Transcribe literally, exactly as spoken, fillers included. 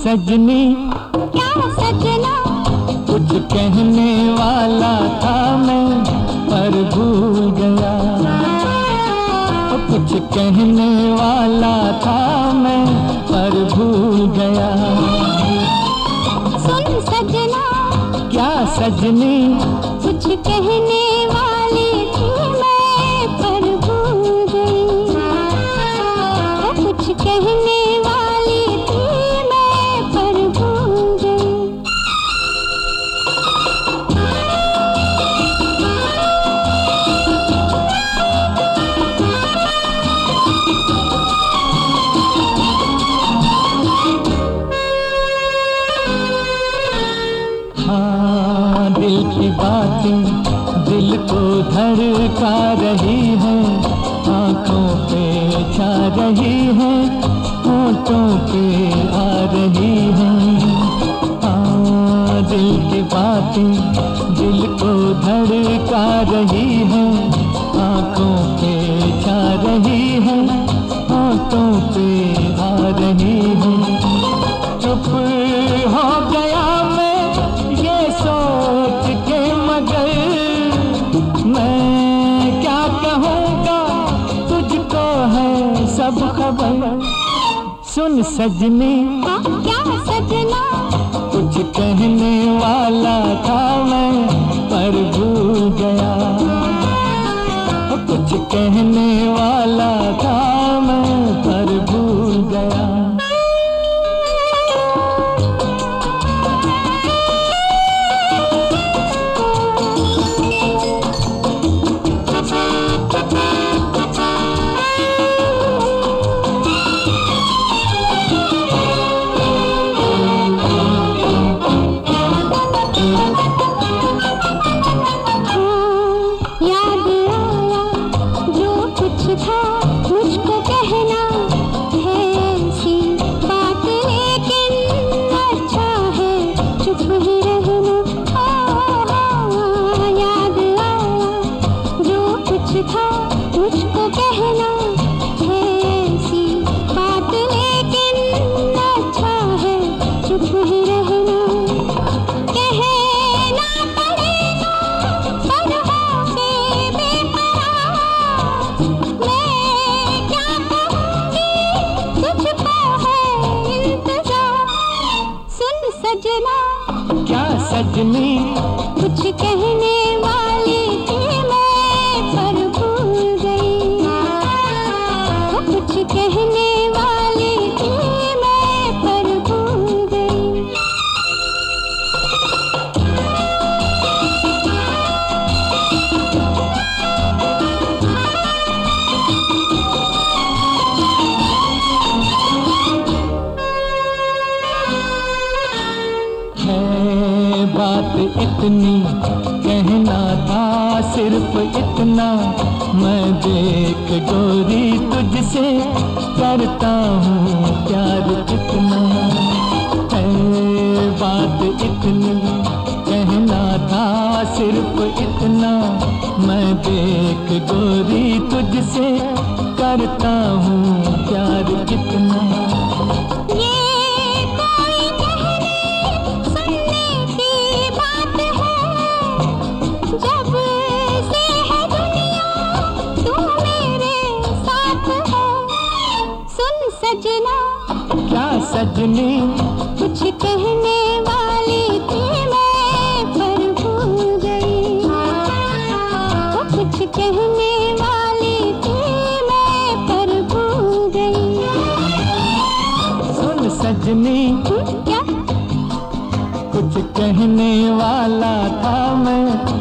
सजनी क्या सजना, कुछ कहने वाला था मैं पर भूल गया। कुछ कहने वाला था मैं पर भूल गया। सुन सजना, क्या सजनी, कुछ कहने वाली थी मैं पर भूल गई। कुछ कहने वाली थी मैं पर भूल गई। हाँ, दिल की बातें दिल को धड़का रही है, आंखों पे छा रही है, होठों पे आ रही है। हाँ, दिल की बातें दिल को धड़का रही है, आंखों पे छा रही है, होठों पे आ रही है। चुप हो गया मैं ये सोच के, मगर मैं क्या कहूँगा, तुझको है सब खबर। सुन सजनी, हाँ, क्या सजना, कुछ कहने वाला था मैं पर भूल गया। कुछ कहने वाला था मैं पर भूल गया। मुझको कहना है ऐसी बात, लेकिन अच्छा है चुप ही रहना। हाँ, याद आया जो कुछ था मुझको कहना है ऐसी बात, लेकिन अच्छा है चुप ही रहना। कहना पड़ेगा पर होके बेकरार, सजना, क्या सजनी, कुछ कहने वाली थी मैं पर भूल गई। कुछ कहने वाली थी मैं पर भूल गई। बात इतनी कहना था, सिर्फ इतना मैं देख गोरी तुझसे करता हूँ प्यार कितना है। बात इतनी कहना था, सिर्फ इतना मैं देख गोरी तुझसे करता हूँ प्यार कितना। सजना, क्या सजनी, कुछ कहने वाली थी मैं पर भूल गई। कुछ कहने वाली थी मैं पर भूल गई। सुन सजनी, क्या, कुछ कहने वाला था मैं